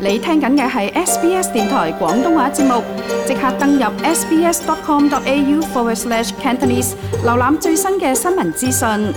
你聽緊嘅係 SBS 電台廣東話節目，即刻登入 sbs.com.au/Cantonese 瀏覽最新嘅新聞資訊。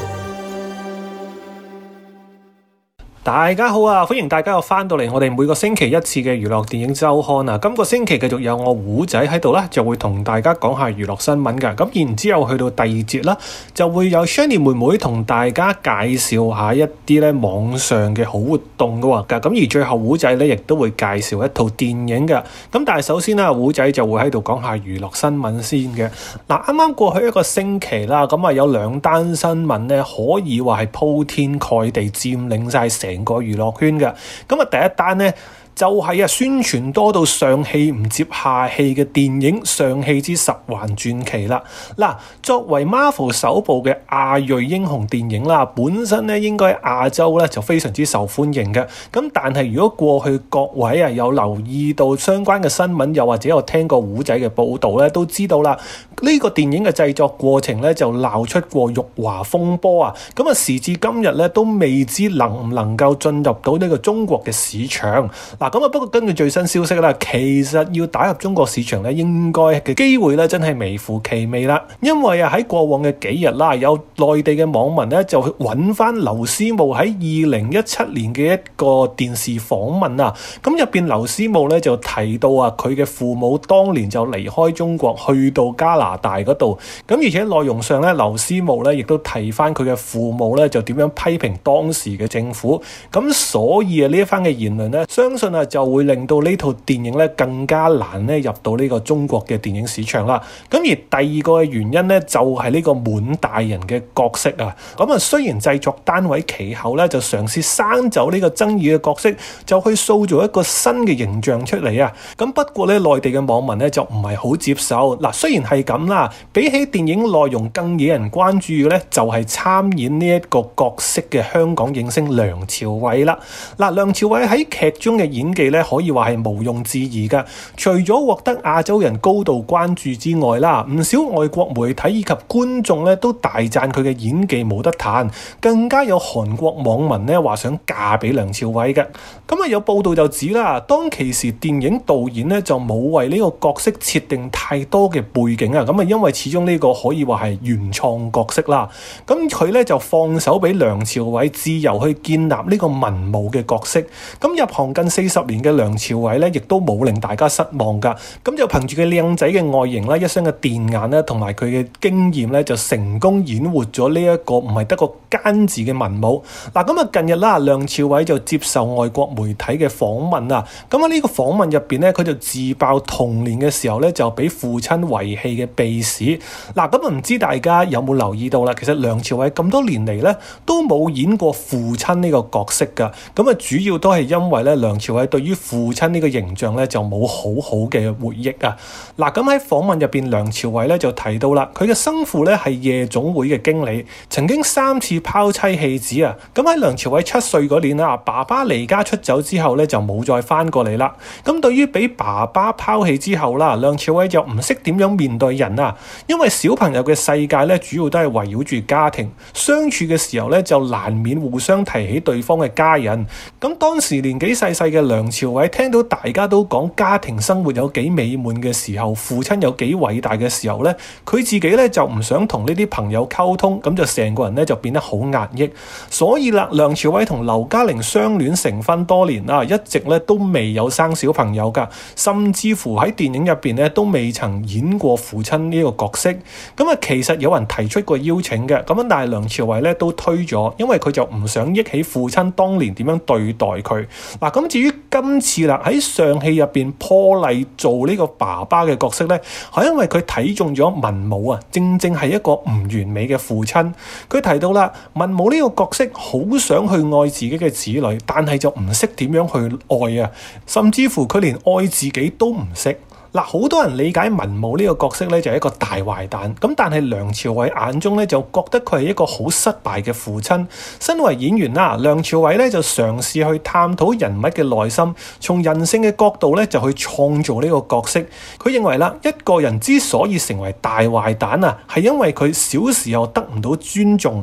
大家好啊！歡迎大家又翻到嚟我哋每個星期一次嘅娛樂電影週刊啊！今個星期繼續有我胡仔喺度啦，就會同大家講下娛樂新聞㗎。咁然之後去到第二節啦，就會有 Shani 妹妹同大家介紹下一啲咧網上嘅好活動㗎喎。咁而最後胡仔咧亦都會介紹一套電影㗎。咁但係首先啦，胡仔就會喺度講下娛樂新聞先嘅。嗱，啱啱過去一個星期啦，咁啊有兩單新聞咧，可以話係鋪天蓋地佔領晒成個娛樂圈嘅。咁啊第一單呢就係宣傳多到上戲唔接下戲嘅電影《上戲之十環傳奇》啦。嗱，作為 Marvel 首部嘅亞裔英雄電影啦，本身咧應該亞洲咧就非常之受歡迎嘅。咁但係如果過去各位有留意到相關嘅新聞，又或者有聽過胡仔嘅報導咧，都知道啦，呢個電影嘅製作過程咧就鬧出過辱華風波啊。咁啊時至今日咧都未知能唔能夠進入到呢個中國嘅市場。咁不過根據最新消息啦，其實要打入中國市場咧，應該嘅機會咧真係微乎其微啦。因為喺過往嘅幾日啦，有內地嘅網民咧就揾翻劉思慕喺2017年嘅一個電視訪問啊。咁入邊劉思慕咧就提到佢嘅父母當年就離開中國去到加拿大嗰度。咁而且內容上咧，劉思慕咧亦都提翻佢嘅父母咧就點樣批評當時嘅政府。咁所以呢一番嘅言論咧，相信就會令到呢套電影咧更加難咧入到呢個中國嘅電影市場啦。咁而第二個嘅原因咧就係呢個滿大人嘅角色啊。咁啊雖然製作單位其後咧就嘗試刪走呢個爭議嘅角色，就去塑造一個新嘅形象出嚟啊。咁不過咧內地嘅網民咧就唔係好接受。嗱，雖然係咁啦，比起電影內容更惹人關注嘅咧就係參演呢一個角色嘅香港影星梁朝偉啦。嗱，梁朝偉喺劇中嘅演技咧可以話係毋庸置疑㗎。除咗獲得亞洲人高度關注之外啦，唔少外國媒體以及觀眾咧都大讚佢嘅演技冇得彈，更加有韓國網民咧話想嫁俾梁朝偉嘅。咁有報道就指啦，當其時電影導演咧就冇為呢個角色設定太多嘅背景啊。咁因為始終呢個可以話係原創角色啦。咁佢咧就放手俾梁朝偉自由去建立呢個文武嘅角色。咁入行近40年嘅梁朝偉咧，亦都冇令大家失望㗎。咁就憑住佢靚仔嘅外形啦，一雙嘅電眼咧，同埋佢嘅經驗咧，就成功演活咗呢一個唔係得個奸字嘅文武。咁近日啦，梁朝偉就接受外國媒體嘅訪問啊。咁喺呢個訪問入邊咧，佢就自爆童年嘅時候咧，就俾父親遺棄嘅秘史。咁唔知大家有冇留意到啦？其實梁朝偉咁多年嚟咧，都冇演過父親呢個角色㗎。咁主要都係因為咧，梁朝偉對於父親呢個形象咧就冇好好嘅回憶啊。咁喺訪問入邊，梁朝偉咧就提到啦，佢嘅生父咧係夜總會嘅經理，曾經3次拋妻棄子啊。咁喺梁朝偉7歲嗰年啦，爸爸離家出走之後咧就冇再翻過嚟啦。咁對於俾爸爸拋棄之後啦，梁朝偉就唔識點樣面對人啊。因為小朋友嘅世界咧主要都係圍繞住家庭，相處嘅時候咧就難免互相提起對方嘅家人。咁當時年紀細細嘅梁朝偉聽到大家都講家庭生活有幾美滿嘅時候，父親有幾偉大嘅時候咧，佢自己咧就唔想同呢啲朋友溝通，咁就成個人咧就變得好壓抑。所以啦，梁朝偉同劉嘉玲相戀成婚多年啦，一直咧都未有生小朋友㗎，甚至乎喺電影入邊咧都未曾演過父親呢個角色。其實有人提出過邀請嘅，但係梁朝偉咧都推咗，因為佢就唔想憶起父親當年點樣對待佢。至於今次啦，喺上戲入邊破例做呢個爸爸嘅角色咧，係因為佢睇中咗文武啊，正係一個唔完美嘅父親。佢提到啦，文武呢個角色好想去愛自己嘅子女，但係就唔識點樣去愛啊，甚至乎佢連愛自己都唔識。好多人理解文武呢個角色咧就係一個大壞蛋，但係梁朝偉眼中咧就覺得佢係一個好失敗嘅父親。身為演員啦，梁朝偉咧就嘗試去探討人物嘅內心，從人性嘅角度咧就去創造呢個角色。佢認為啦，一個人之所以成為大壞蛋啊，係因為佢小時候得唔到尊重，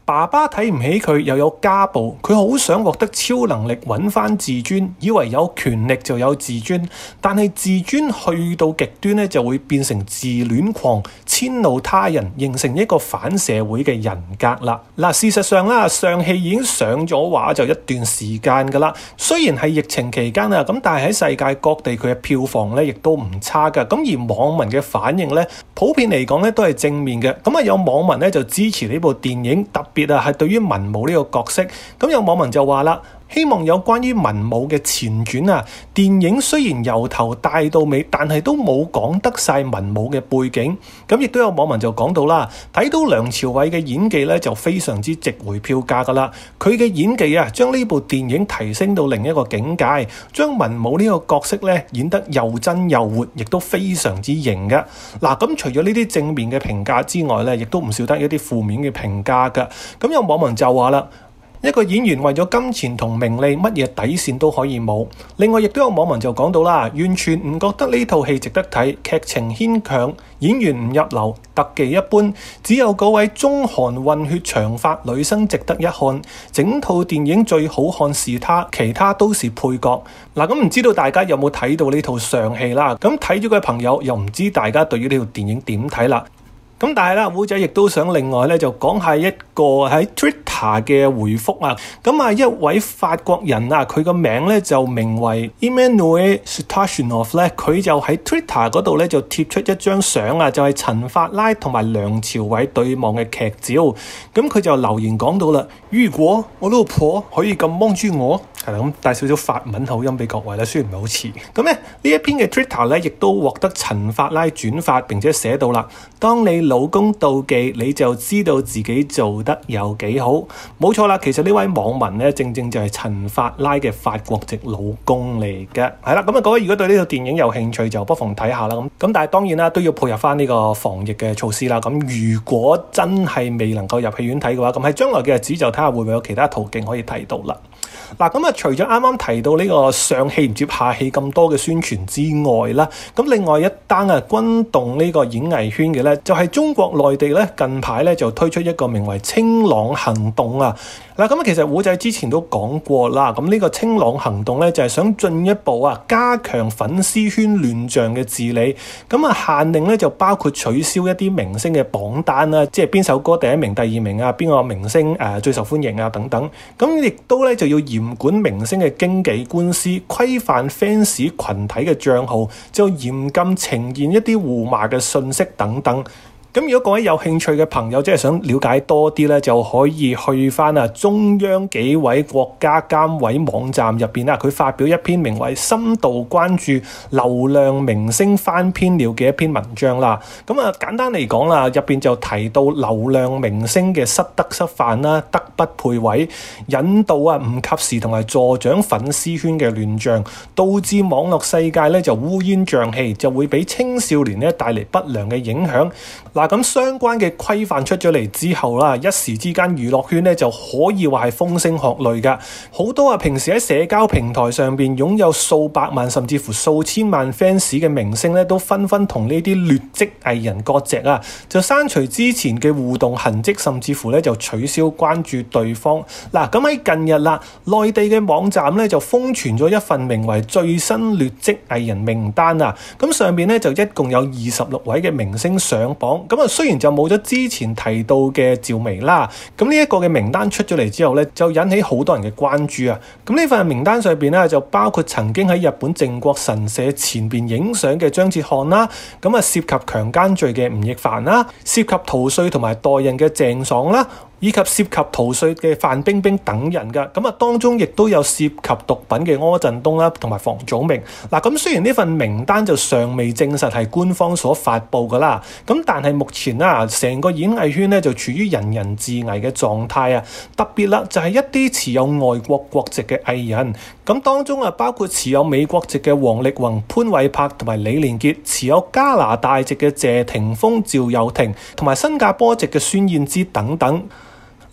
爸爸睇唔起佢，又有家暴，佢好想獲得超能力揾翻自尊，以為有權力就有自尊，但係自尊去到極端咧，就會變成自戀狂，遷怒他人，形成一個反社會嘅人格啦。嗱，事實上啦，上戲已經上咗畫就一段時間噶啦，雖然係疫情期間啊，咁但係喺世界各地佢嘅票房咧亦都唔差噶，咁而網民嘅反應咧，普遍嚟講咧都係正面嘅，咁啊有網民咧就支持呢部電影，特別係對於文武呢個角色，咁有網民就話啦，希望有關於文武嘅前傳啊，電影雖然由頭帶到尾，但係都冇講得晒文武嘅背景。咁亦都有網民就講到啦，睇到梁朝偉嘅演技咧就非常之值回票價噶啦，佢嘅演技啊將呢部電影提升到另一個境界，將文武呢個角色咧演得又真又活，亦都非常之型噶。嗱，咁除咗呢啲正面嘅評價之外咧，亦都唔少得一啲負面嘅評價噶。咁有網民就話啦，一個演員為咗金錢同名利，乜嘢底線都可以冇。另外亦都有網民就講到啦，完全唔覺得呢套戲值得睇，劇情牽強，演員唔入流，特技一般，只有嗰位中韓混血長髮女生值得一看。整套電影最好看是她，其他都是配角。嗱，咁唔知道大家有冇睇到呢套上戲啦？咁睇咗嘅朋友又唔知大家對於呢套電影點睇啦？咁但係啦，虎仔亦都想另外咧就講下一個喺 Twitter 嘅回覆啊。咁啊，一位法國人啊，佢個名咧就名為 Emmanuel Stachinov 咧，佢就喺 Twitter 嗰度咧就貼出一張相啊，就係陳法拉同埋梁朝偉對望嘅劇照。咁佢就留言講到啦，如果我老婆可以咁望住我，係啦，咁帶少少法文口音俾各位啦，雖然唔係好似。咁咧呢一篇嘅 Twitter 咧，亦都獲得陳法拉轉發並且寫到啦，當你老公妒忌，你就知道自己做得有幾好。冇錯啦，其實呢位網民咧，正正就係陳法拉嘅法國籍老公嚟嘅。係啦，咁啊各位如果對呢套電影有興趣，就不妨睇下啦。咁但係當然啦，都要配合翻呢個防疫嘅措施啦。咁如果真係未能夠入戲院睇嘅話，咁喺將來嘅日子就睇下會唔會有其他途徑可以睇到啦。嗱，咁啊，除咗啱啱提到呢個上戲唔接下戲咁多嘅宣傳之外啦，咁另外一單啊轟動呢個演藝圈嘅咧，就係中國內地咧近排咧就推出一個名為清朗行動啊。嗱，咁啊，其實虎仔之前都講過啦，咁呢個清朗行動咧就係想進一步啊加強粉絲圈亂象嘅治理，咁啊限令咧就包括取消一啲明星嘅榜單啦，即係邊首歌第一名、第二名啊，邊個明星最受歡迎啊等等，咁亦都咧就要嚴管明星嘅經紀官司，規範 fans 群體嘅賬號，就嚴禁呈現一啲互罵嘅訊息等等。咁如果各位有興趣嘅朋友，即係想了解多啲咧，就可以去翻中央紀委國家監委網站入邊啦，佢發表一篇名為《深度關注流量明星翻篇了》嘅一篇文章啦。咁啊，簡單嚟講啦，入邊就提到流量明星嘅失德失範啦，德不配位，引導唔及時同埋助長粉絲圈嘅亂象，導致網絡世界咧就烏煙瘴氣，就會俾青少年咧帶嚟不良嘅影響。嗱，咁相關嘅規範出咗嚟之後啦，一時之間娛樂圈咧就可以話係風聲鶴唳噶，好多平時喺社交平台上邊擁有數百萬甚至乎數千萬 fans 嘅明星咧，都紛紛同呢啲劣跡藝人割席啊，就刪除之前嘅互動痕跡，甚至乎咧就取消關注對方。嗱，咁喺近日啦，內地嘅網站咧就瘋傳咗一份名為最新劣跡藝人名單啊，咁上邊咧就一共有26位嘅明星上榜。咁啊，雖然就冇咗之前提到嘅趙薇啦，咁呢一個嘅名單出咗嚟之後咧，就引起好多人嘅關注啊。咁呢份名單上邊咧就包括曾經喺日本靖國神社前邊影相嘅張哲瀚啦，咁啊涉及強姦罪嘅吳亦凡啦，涉及逃稅同埋代孕嘅鄭爽啦，以及涉及逃稅嘅范冰冰等人噶，咁啊當中亦都有涉及毒品嘅柯震東啦，同埋房祖名。嗱，咁雖然呢份名單就尚未證實係官方所發布噶啦，咁但係目前成個演藝圈咧就處於人人自危嘅狀態啊。特別啦，就係一啲持有外國國籍嘅藝人，咁當中包括持有美國籍嘅王力宏、潘瑋柏同埋李連杰，持有加拿大籍嘅謝霆鋒、趙又廷，同埋新加坡籍嘅孫燕姿等等。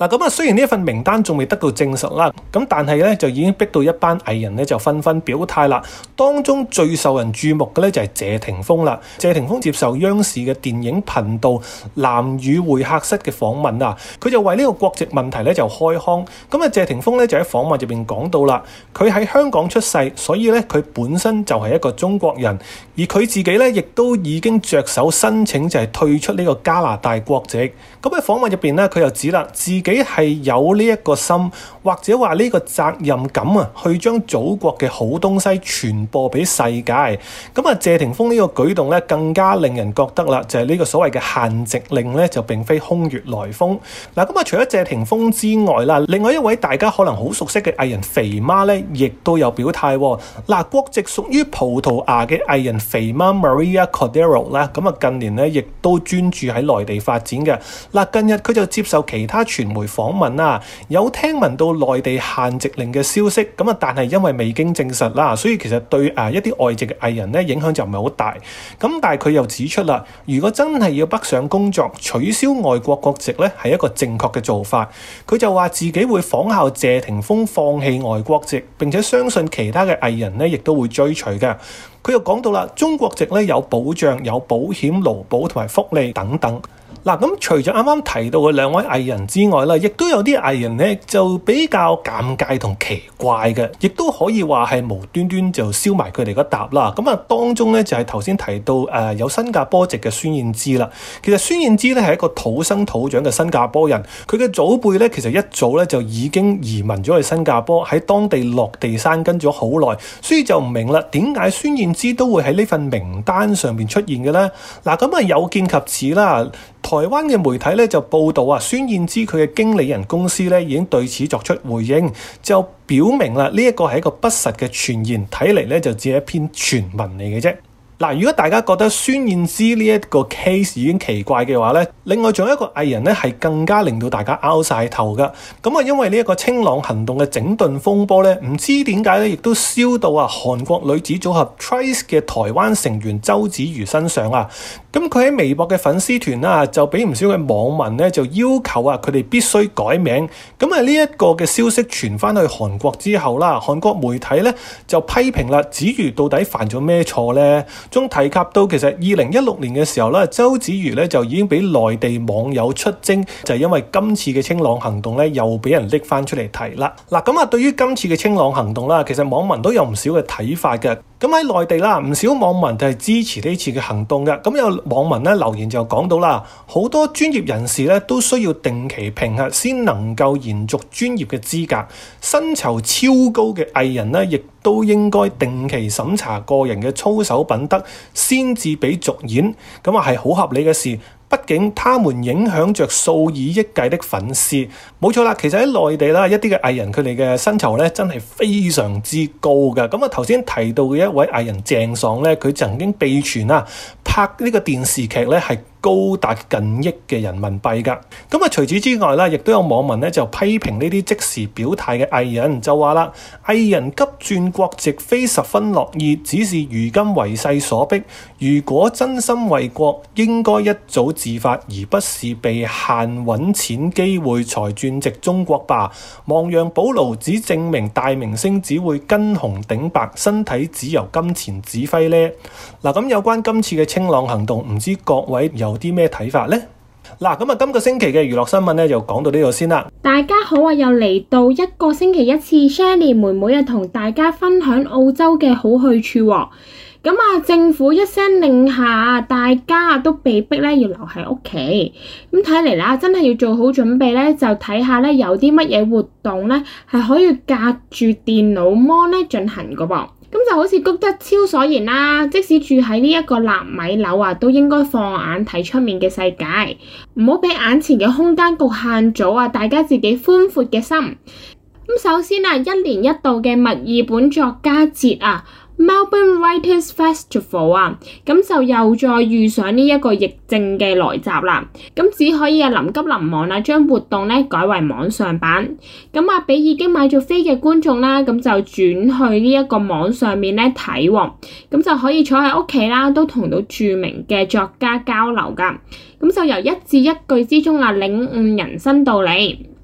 嗱，咁雖然呢一份名單仲未得到證實啦，咁但係咧就已經逼到一班藝人咧就紛紛表態啦。當中最受人注目嘅咧就係謝霆鋒啦。謝霆鋒接受央視嘅電影頻道藍宇會客室嘅訪問啊，佢就為呢個國籍問題咧就開腔。咁謝霆鋒咧就喺訪問入邊講到啦，佢喺香港出世，所以咧佢本身就係一個中國人，而佢自己咧亦都已經着手申請就係退出呢個加拿大國籍。咁喺訪問入邊咧，佢又指啦自己係有呢一個心，或者話呢個責任感啊，去將祖國嘅好東西傳播俾世界。謝霆鋒呢個舉動咧，更加令人覺得啦，就係呢個所謂嘅限籍令咧，就並非空穴來風。除咗謝霆鋒之外啦，另外一位大家可能好熟悉嘅藝人肥媽咧，亦都有表態。國籍屬於葡萄牙嘅藝人肥媽 Maria Cordero 咧，近年咧亦都專注喺內地發展嘅。近日佢就接受其他傳媒訪問啦，有聽聞到內地限籍令嘅消息，但係因為未經證實啦，所以其實對一啲外籍嘅藝人咧影響就唔係好大。但係佢又指出啦，如果真係要北上工作，取消外國國籍咧係一個正確嘅做法。佢就話自己會仿效謝霆鋒放棄外國籍，並且相信其他嘅藝人咧亦都會追隨嘅。佢又講到啦，中國籍咧有保障、有保險、勞保同埋福利等等。除咗啱啱提到嘅兩位藝人之外啦，亦都有啲藝人咧就比較尷尬同奇怪嘅，亦都可以話係無端端就燒埋佢哋嗰笪啦。當中咧就係頭先提到有新加坡籍嘅孫燕姿啦。其實孫燕姿咧係一個土生土長嘅新加坡人，佢嘅祖輩咧其實一早咧就已經移民咗去新加坡，喺當地落地生根咗好耐，所以就唔明啦，點解孫燕姿都會喺呢份名單上面出現嘅咧？有見及此啦。台灣嘅媒體咧就報道孫燕姿佢嘅經理人公司咧已經對此作出回應，就表明啦呢一個係一個不實嘅傳言，睇嚟咧就只係一篇傳聞嚟嘅啫。如果大家覺得孫燕姿呢一個 case 已經奇怪嘅話咧，另外仲有一個藝人咧係更加令到大家拗晒頭噶。因為呢一個清朗行動嘅整頓風波咧，唔知點解咧亦都燒到韓國女子組合 Twice 嘅台灣成員周子瑜身上啊。佢喺微博嘅粉絲團就俾唔少嘅網民咧就要求佢哋必須改名。呢一個嘅消息傳翻去韓國之後啦，韓國媒體咧就批評啦，子瑜到底犯咗咩錯咧？仲提及到其實2016年嘅時候咧，周子瑜咧就已經俾內地網友出征，就係因為今次嘅清朗行動咧又俾人拎翻出嚟提啦。對於今次嘅清朗行動啦，其實網民都有唔少嘅睇法嘅。喺內地啦，唔少網民就係支持呢次嘅行動嘅。有網民咧留言就講到啦，好多專業人士咧都需要定期評核先能夠延續專業嘅資格，薪酬超高嘅藝人咧亦都應該定期審查個人嘅操守品德，先至俾續演。係好合理嘅事。畢竟他們影響着數以億計的粉絲，冇錯啦。其實喺內地啦，一啲嘅藝人佢哋嘅薪酬咧真係非常之高嘅。頭先提到嘅一位藝人鄭爽咧，佢曾經被傳拍呢個電視劇咧係高達近億嘅人民幣㗎。除此之外啦，亦都有網民咧就批評呢啲即時表態嘅藝人，就話啦，藝人急轉國籍非十分樂意，只是如今為勢所逼。如果真心為國，應該一早自發，而不是被限揾錢機會才轉籍中國吧。亡羊補牢只證明大明星只會跟紅頂白，身體只由金錢指揮呢。咁有關今次嘅清朗行動，唔知各位有啲咩睇法呢？今個星期嘅娛樂新聞咧就講到呢度先啦。 大家好啊，又嚟到一個星期一次 Shanny 妹妹同大家分享澳洲嘅好去處喎。政府一聲令下，大家都被逼咧要留喺屋企。睇嚟啦，真係要做好準備咧，就睇下咧有啲乜嘢活動咧係可以隔住電腦 mon 咧進行噶噃。就好似谷德超所言啦，即使住喺呢一個納米樓都應該放眼睇出面嘅世界，唔好俾眼前嘅空間局限咗大家自己寬闊嘅心。首先一年一度嘅墨爾本作家節Melbourne Writers Festival 就又再遇上呢一個疫症嘅來襲啦。只可以臨急臨忙將活動改為網上版。俾已經買咗飛嘅觀眾啦，就轉去呢一個網上面睇喎。就可以坐喺屋企啦，都同到著名嘅作家交流噶。就由一字一句之中領悟人生道理。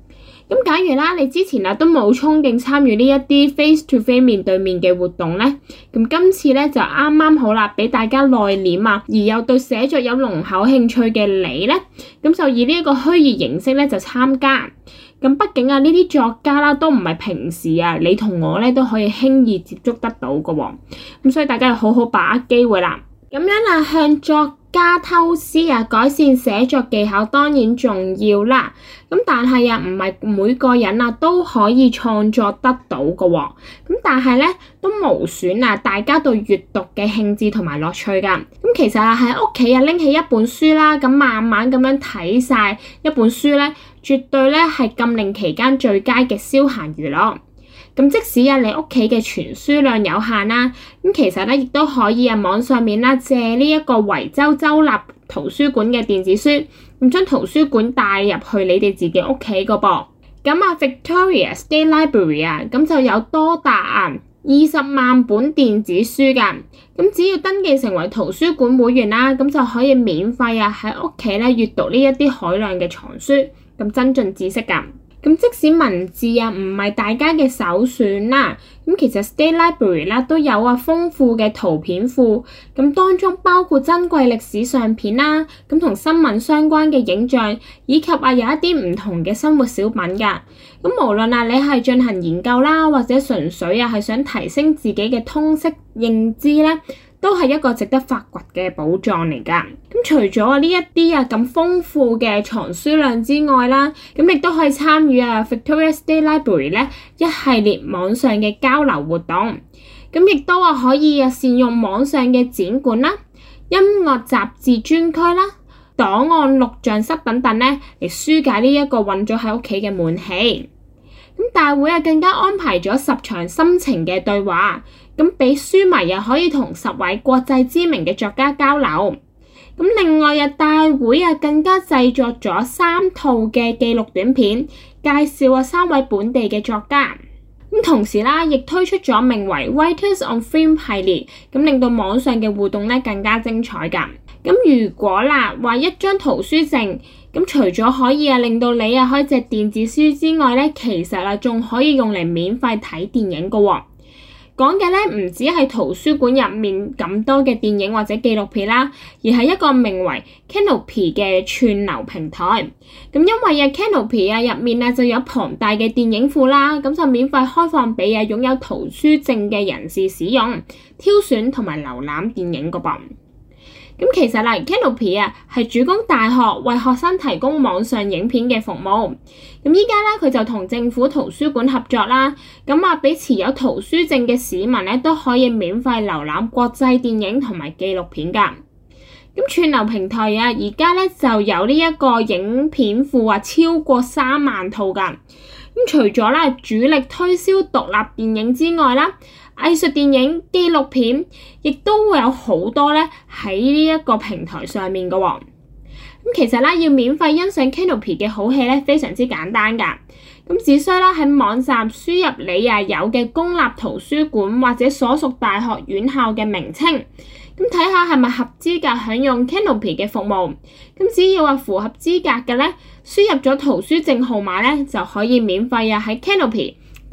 咁假如啦，你之前都冇衝勁參與呢一啲 face to face 面對面嘅活動咧，咁今次咧就啱啱好啦，俾大家內斂而又對寫作有濃厚興趣嘅你咧，咁就以呢一個虛擬形式咧就參加。咁畢竟呢啲作家啦都唔係平時你同我咧都可以輕易接觸得到嘅喎，咁所以大家要好好把握機會啦。咁樣向作家偷師改善寫作技巧當然重要啦，咁但係唔係每個人都可以創作得到嘅喎，咁但係咧都無損大家對閱讀嘅興致同埋樂趣㗎。咁其實喺屋企拎起一本書啦，咁慢慢咁樣睇晒一本書咧，絕對咧係禁令期間最佳嘅消閒娛樂。咁即使你屋企嘅存書量有限啦，咁其實咧亦都可以網上面借呢一個維州州立圖書館嘅電子書，咁將圖書館帶入去你哋自己屋企個噃。咁Victoria State Library 咁就有多達20萬本電子書㗎，咁只要登記成為圖書館會員啦，咁就可以免費喺屋企閱讀呢一啲海量嘅藏書，咁增進知識㗎。咁即使文字唔係大家嘅首選啦，咁其實 State Library 都有豐富嘅圖片庫，咁當中包括珍貴歷史相片啦，咁同新聞相關嘅影像，以及有一啲唔同嘅生活小品㗎。咁無論你係進行研究啦，或者純粹係想提升自己嘅通識認知咧，都係一個值得發掘嘅寶藏嚟㗎。咁除咗呢一啲咁豐富嘅藏書量之外啦，咁亦都可以參與Victoria State Library 咧一系列網上嘅交流活動。咁亦都可以善用網上嘅展館啦、音樂雜誌專區啦、檔案錄像室等等咧，嚟紓解呢一個困咗喺屋企嘅悶氣。咁大會更加安排咗10場深情嘅對話，咁俾書迷可以同10位國際知名嘅作家交流。咁另外大會更加製作咗3套嘅紀錄短片，介紹3位本地嘅作家。咁同時亦推出咗名為 Writers on Film 系列，咁令到網上嘅互動更加精彩㗎。咁如果話一張圖書證，咁除咗可以令到你可以借電子書之外咧，其實仲可以用嚟免費睇電影㗎喎。講嘅咧唔止係圖書館入面咁多嘅電影或者紀錄片啦，而係一個名為 Canopy 嘅串流平台。咁因為Canopy 入面就有龐大嘅電影庫啦，咁就免費開放俾擁有圖書證嘅人士使用、挑選同埋瀏覽電影㗎噃。咁其實Canopy係主攻大學為學生提供網上影片嘅服務。咁依家佢就同政府圖書館合作啦，咁俾持有圖書證嘅市民都可以免費瀏覽國際電影同埋紀錄片㗎。咁串流平台而家就有呢一個影片庫超過3萬套㗎。咁除咗主力推銷獨立電影之外啦，藝術電影、紀錄片亦都會有好多喺呢一個平台上面嘅喎。咁其實要免費欣賞 Canopy 嘅好戲非常之簡單㗎。咁只需喺網站輸入你有嘅公立圖書館或者所屬大學院校嘅名稱，咁睇下係咪合資格享用 Canopy 嘅服務。咁只要符合資格嘅輸入咗圖書證號碼就可以免費喺 Canopy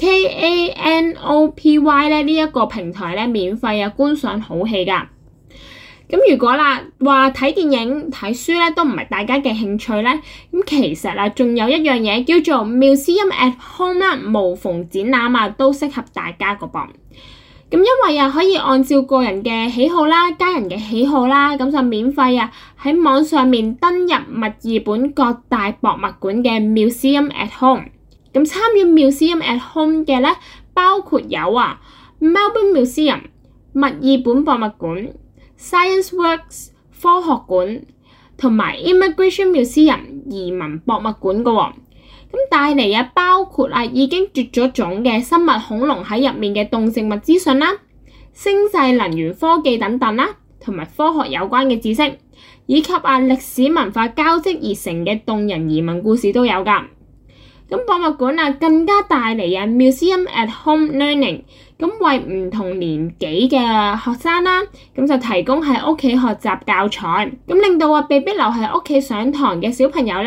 Kanopy 呢一個平台免費觀賞好戲㗎。咁如果話睇電影睇書都唔係大家嘅興趣咁其實仲有一樣嘢叫做 Museum at Home 無縫展覽都適合大家個噃。咁因為可以按照個人嘅喜好啦、家人嘅喜好啦，咁就免費喺網上面登入墨爾本各大博物館嘅 Museum at Home。咁參與 Museum at Home 嘅包括有Melbourne Museum 墨爾本博物館、Science Works 科學館同埋 Immigration Museum 移民博物館㗎喎。咁帶嚟包括已經絕咗種嘅生物恐龍喺入面嘅動植物資訊啦、星際能源科技等等啦，同埋科學有關嘅知識，以及歷史文化交織而成嘅動人移民故事都有㗎。咁博物館更加帶嚟Museum at Home Learning， 咁為唔同年紀嘅學生啦，咁就提供喺屋企學習教材，咁令到被逼留喺屋企上堂嘅小朋友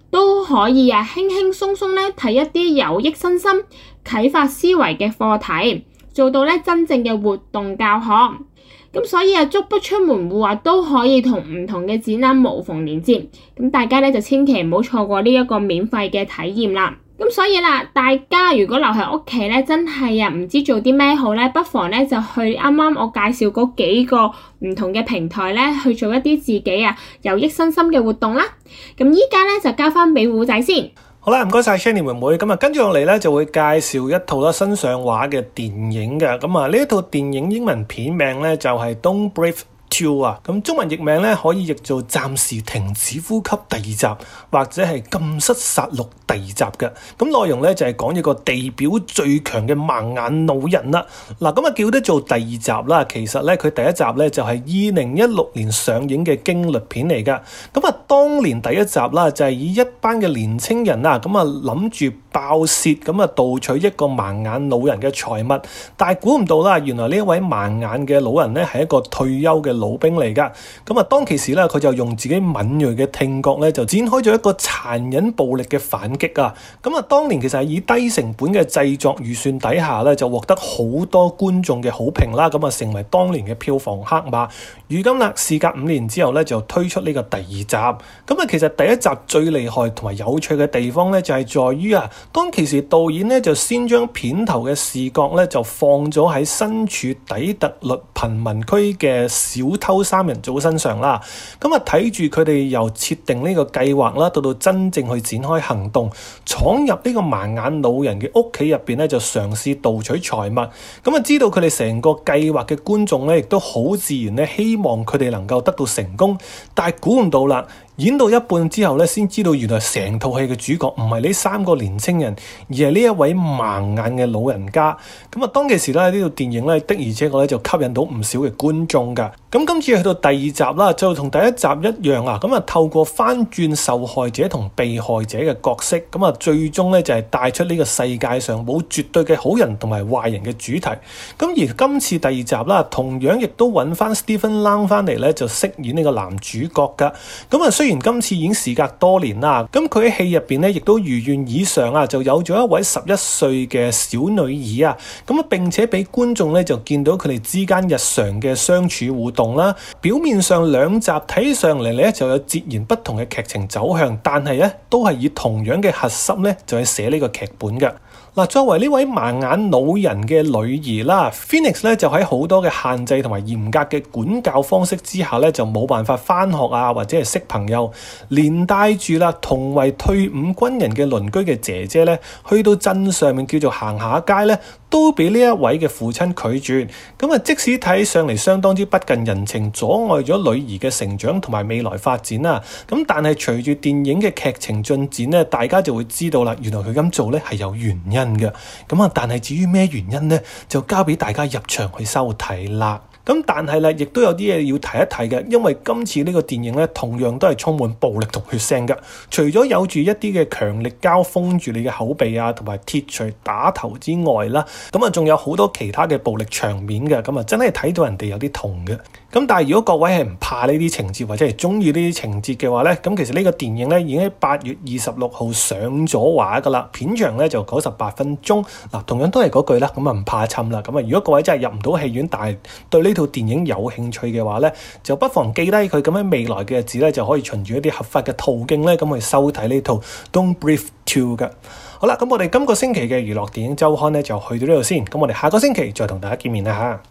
都可以輕輕鬆鬆咧睇一啲有益身心、啟發思維嘅課題，做到咧真正嘅活動教學。咁所以足不出門戶都可以同唔同嘅展覽無縫連接。咁大家咧就千祈唔好錯過呢一個免費嘅體驗啦。咁所以啦，大家如果留喺屋企咧，真係唔知做啲咩好咧，不妨咧就去啱啱我介紹嗰幾個唔同嘅平台咧，去做一啲自己有益身心嘅活動啦。咁依家咧就交翻俾虎仔先。 好啦，唔該晒 Shanny 妹妹。咁跟住落嚟咧就會介紹一套新上畫嘅電影嘅。咁呢一套電影英文片名咧就係 Don't Breathe 2啊，咁中文譯名咧可以譯做暫時停止呼吸第二集，或者係禁室殺戮第二集嘅。咁內容咧就係講一個地表最強嘅盲眼老人啦。嗱，咁叫得做第二集啦。其實咧佢第一集咧就係2016年上映嘅驚慄片嚟噶。咁當年第一集啦就係以一班嘅年青人啊，咁諗住爆竊咁盜取一個盲眼老人嘅財物，但係估唔到啦，原來呢一位盲眼嘅老人咧係一個退休嘅老兵嚟噶。咁當其時咧佢就用自己敏銳嘅聽覺咧就展開咗一個殘忍暴力嘅反擊啊。咁當年其實係以低成本嘅製作預算底下咧就獲得好多觀眾嘅好評啦。咁成為當年嘅票房黑馬。如今啦，事隔5年之後咧就推出呢個第二集。咁其實第一集最厲害同埋有趣嘅地方咧就係在於當其時導演咧就先將片頭嘅視覺咧就放咗喺身處底特律貧民區嘅小偷三人組身上啦。咁睇住佢哋由設定呢個計劃啦，到真正去展開行動，闖入呢個盲眼老人嘅屋企入邊咧就嘗試盜取財物。咁知道佢哋成個計劃嘅觀眾咧亦都好自然咧希望佢哋能夠得到成功，但係估唔到啦，演到一半之後咧，先知道原來成套戲嘅主角唔係呢3個年青人，而係呢一位盲眼嘅老人家。咁當其時咧，呢套電影咧的而且確咧就吸引到唔少嘅觀眾噶。咁今次去到第二集啦，就同第一集一樣啊。咁透過翻轉受害者同被害者嘅角色，咁最終咧就係帶出呢個世界上冇絕對嘅好人同埋壞人嘅主題。咁而今次第二集啦，同樣亦都揾翻 Stephen Lang 翻嚟咧，就飾演呢個男主角噶。咁雖然今次已經時隔多年啦，咁佢喺戲入邊咧亦都如願以償就有咗一位11歲嘅小女兒啊。咁並且俾觀眾咧就見到佢哋之間日常嘅相處互動啦。表面上兩集睇上嚟咧就有截然不同嘅劇情走向，但係咧都係以同樣嘅核心咧就係寫呢個劇本嘅。嗱，作為呢位盲眼老人嘅女兒啦 ，Phoenix 咧就喺好多嘅限制同埋嚴格嘅管教方式之下咧，就冇辦法返學或者係識朋友，連帶住啦同為退伍軍人嘅鄰居嘅姐姐咧，去到鎮上面叫做行下街咧，都俾呢一位嘅父親拒絕。咁即使睇上嚟相當之不近人情，阻礙咗女兒嘅成長同埋未來發展啦。咁但係隨住電影嘅劇情進展咧，大家就會知道啦，原來佢咁做咧係有原因嘅。咁但係至於咩原因呢，就交俾大家入場去收睇啦。咁但係咧，亦都有啲嘢要提一提嘅，因為今次呢個電影咧，同樣都係充滿暴力同血腥嘅。除咗有住一啲嘅強力膠封住你嘅口鼻同埋鐵錘打頭之外啦，咁仲有好多其他嘅暴力場面嘅，咁真係睇到人哋有啲痛嘅。咁但係如果各位係唔怕呢啲情節或者係中意呢啲情節嘅話咧，咁其實呢個電影咧已經喺8月26號上咗畫噶啦，片長咧就98分鐘。嗱，同樣都係嗰句啦，咁唔怕侵啦。咁如果各位真係入唔到戲院，但係對呢套電影有興趣嘅話咧，就不妨記低佢，咁喺未來嘅日子咧就可以循住一啲合法嘅途徑咧，咁去收睇呢套 Don't Breathe 2嘅。好啦，咁我哋今個星期嘅娛樂電影週刊咧就去到呢度先，咁我哋下個星期再同大家見面啦嚇。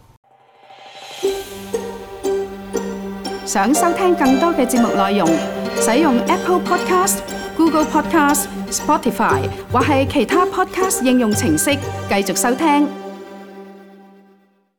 想收聽更多嘅節目內容，使用 Apple Podcast、Google Podcast、Spotify 或係其他 Podcast 應用程式繼續收聽。